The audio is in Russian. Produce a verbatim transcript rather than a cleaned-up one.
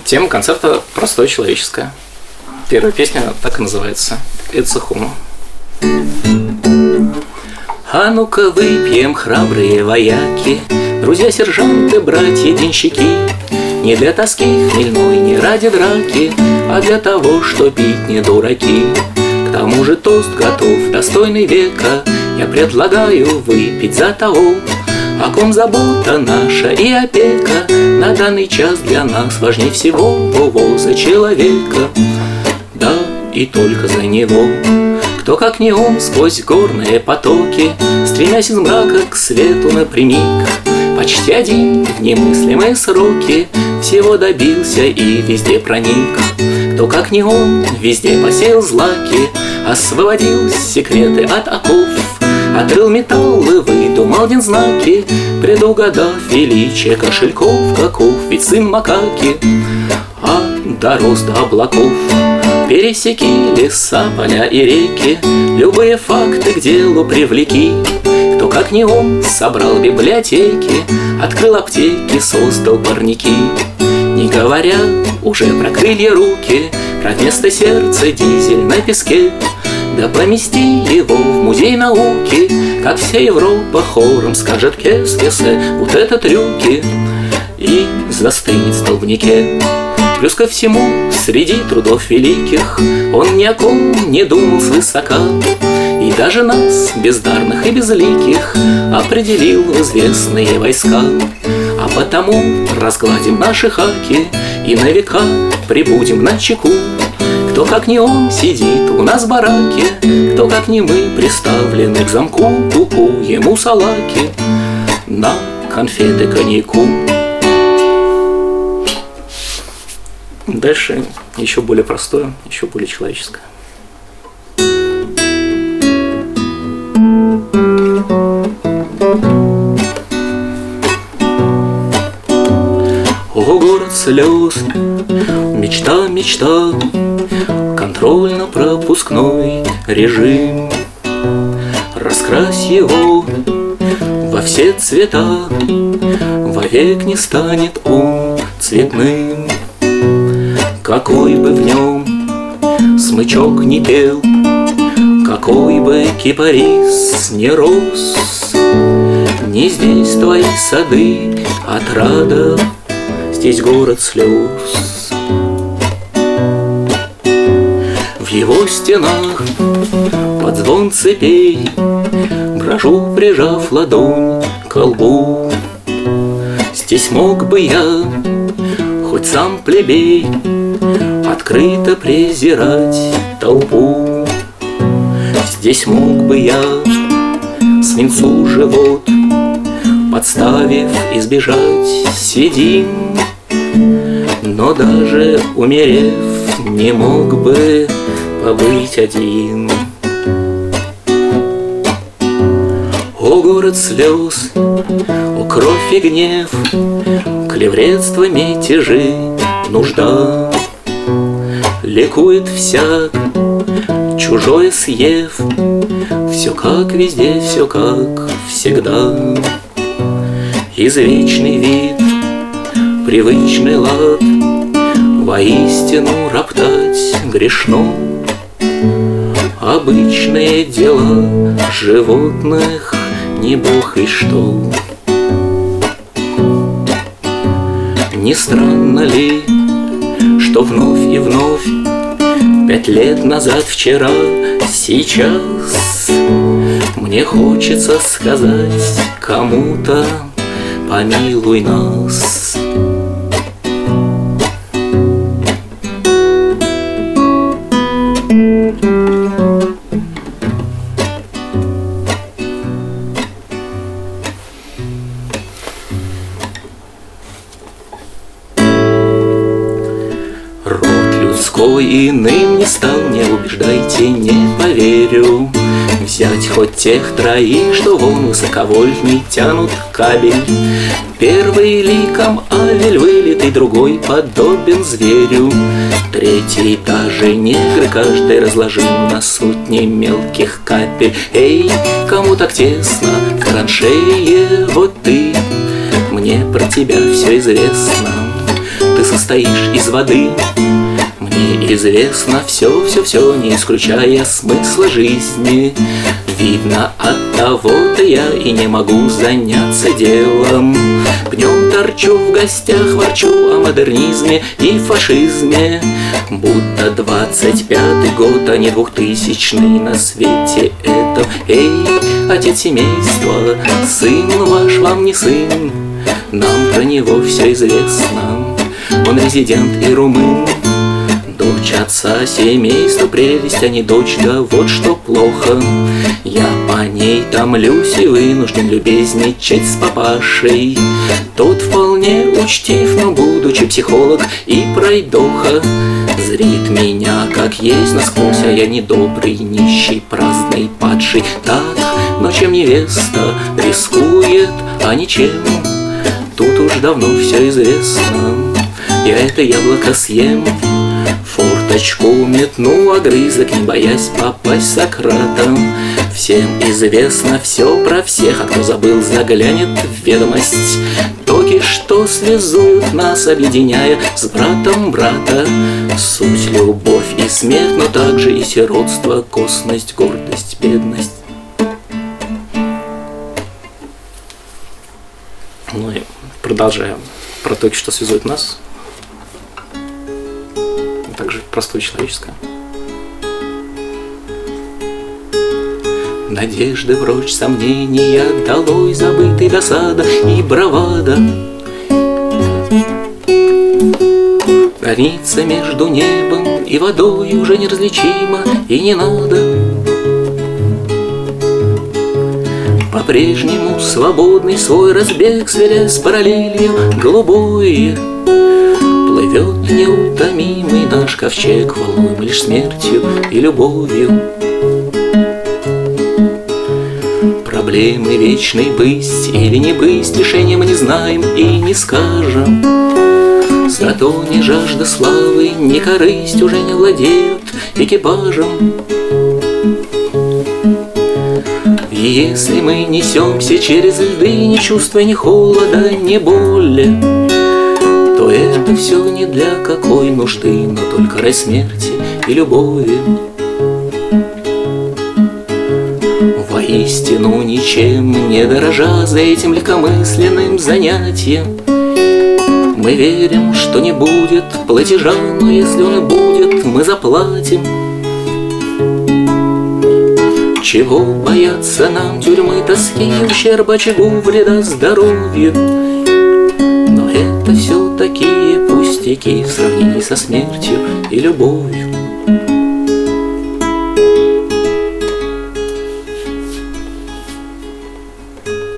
Тема концерта простое человеческая. Первая песня так и называется. It's a Home. А ну-ка выпьем, храбрые вояки, друзья-сержанты, братья-денщики. Не для тоски хмельной, не ради драки, а для того, что пить не дураки. К тому же тост готов, достойный века. Я предлагаю выпить за того, о ком забота наша и опека на данный час для нас важнее всего. Во-во, за человека, да и только за него. Кто, как не он, сквозь горные потоки, стремясь из мрака к свету напрямик, почти один в немыслимые сроки всего добился и везде проник. Кто, как не он, везде посеял злаки, освободил секреты от оков, отрыл металлы, выдумал день знаки, предугадав величие кошельков. Каков ведь сын макаки, а дорос до облаков. Пересеки леса, поля и реки, любые факты к делу привлеки. Кто, как не он, собрал библиотеки, открыл аптеки, создал парники. Не говоря уже про крылья руки, про место сердца дизель на песке. Да помести его в музей науки, как вся Европа хором скажет кес-кесе, вот это трюки, и застынет в столбнике. Плюс ко всему, среди трудов великих он ни о ком не думал свысока, и даже нас, бездарных и безликих, определил в известные войска. А потому разгладим наши хаки и на века прибудем на чеку. Кто, как не он, сидит у нас в бараке, кто, как не мы, приставлены к замку. Ку-ку, ему салаки, нам конфеты коньяку. Дальше еще более простое, еще более человеческое. О, город слез, мечта, мечта, контрольно-пропускной режим. Раскрась его во все цвета, вовек не станет он цветным. Какой бы в нем смычок ни пел, какой бы кипарис не рос, не здесь твои сады отрада, здесь город слез. В его стенах под звон цепей брожу, прижав ладонь к колбу. Здесь мог бы я, хоть сам плебей, открыто презирать толпу. Здесь мог бы я свинцу живот, подставив, избежать седин. Но даже умерев, не мог бы побыть один. О, город слез, о, кровь и гнев, клевретство, мятежи, нужда. Ликует всяк, чужое съев, все как везде, все как всегда. Извечный вид, привычный лад, воистину роптать грешно. Обычные дела животных, не бог и что. Не странно ли, что вновь и вновь, пять лет назад, вчера, сейчас, мне хочется сказать кому-то: помилуй нас. Иным не стал, не убеждайте, не поверю. Взять хоть тех троих, что вон высоковольтный тянут кабель. Первый ликом Авель вылитый, другой подобен зверю, третий даже негры, каждый разложил на сотни мелких капель. Эй, кому так тесно в траншее, вот ты, мне про тебя все известно. ты состоишь из воды. Мне известно все, все, все, не исключая смысла жизни. Видно, от того-то я и не могу заняться делом. Днем торчу в гостях, ворчу о модернизме и фашизме. Будто двадцать пятый год, а не двухтысячный на свете этом. Эй, отец семейства, сын ваш вам не сын. Нам про него все известно, он резидент и румын. Дочь отца семейства прелесть, а не дочь, да вот что плохо. Я по ней томлюсь и вынужден любезничать с папашей. Тот вполне учтив, но будучи психолог и пройдоха, зрит меня как есть насквозь, а я недобрый, нищий, праздный, падший. Так, но чем невеста рискует, а ничем, тут уж давно все известно. Я это яблоко съем, форточку метну, огрызок, не боясь попасть Сократом. Всем известно все про всех, а кто забыл, заглянет в ведомость. Токи, что связуют нас, объединяя с братом брата. Суть, любовь и смерть, но также и сиротство, косность, гордость, бедность. Ну и продолжаем про токи, что связуют нас. Также простое человеческое. Надежды прочь, сомнения, долой забытый досада и бравада. Граница между небом и водой уже неразличима, и не надо. По-прежнему свободный свой разбег, сверяя с параллелью голубой. Плывет неутомимый наш ковчег, волнуем лишь смертью и любовью. Проблемы вечной быть или не быть, решения мы не знаем и не скажем. Зато ни жажда славы, ни корысть уже не владеют экипажем. И если мы несемся через льды, не чувствуя ни холода, ни боли, то это все не для какой нужды, но только ради смерти и любови. Воистину ничем не дорожа за этим легкомысленным занятием, мы верим, что не будет платежа, но если он и будет, мы заплатим. Чего бояться нам тюрьмы, тоски, ущерба, очагу, вреда здоровью? Но это все такие пустяки в сравнении со смертью и любовью.